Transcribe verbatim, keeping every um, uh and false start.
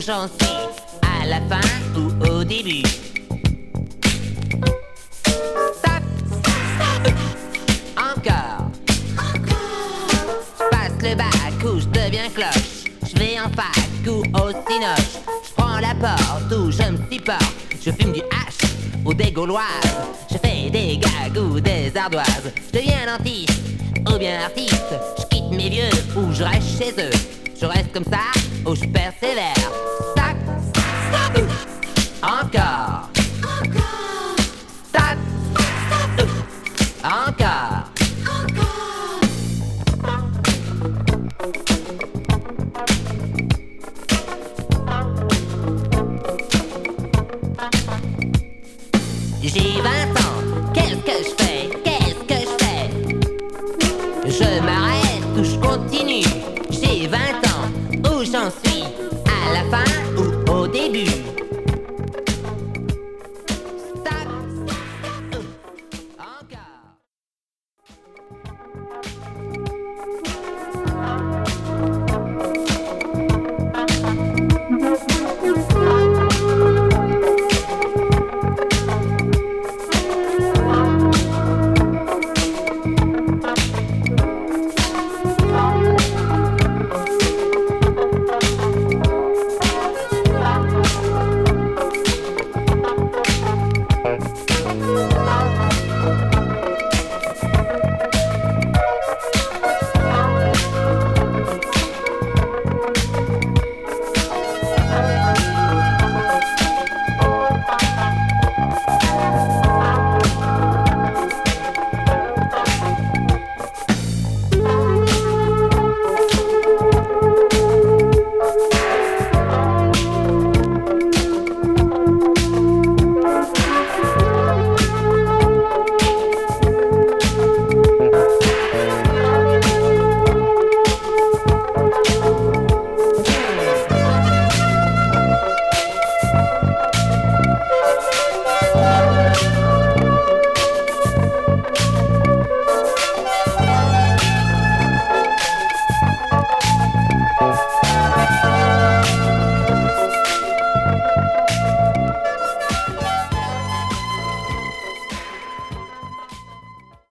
chantier, à la fin ou au début. Stop, stop, encore. J'passe le bac ou j'deviens cloche. J'vais en fac ou au cinoche. J'prends la porte où je me suis porte. Je fume du hache ou des gauloises. Je fais des gags ou des ardoises. Je deviens dentiste ou bien artiste. Je quitte mes vieux ou je reste chez eux. Je reste comme ça ou je persévère. Tac, stop, encore. Encore. Tac, stop, encore.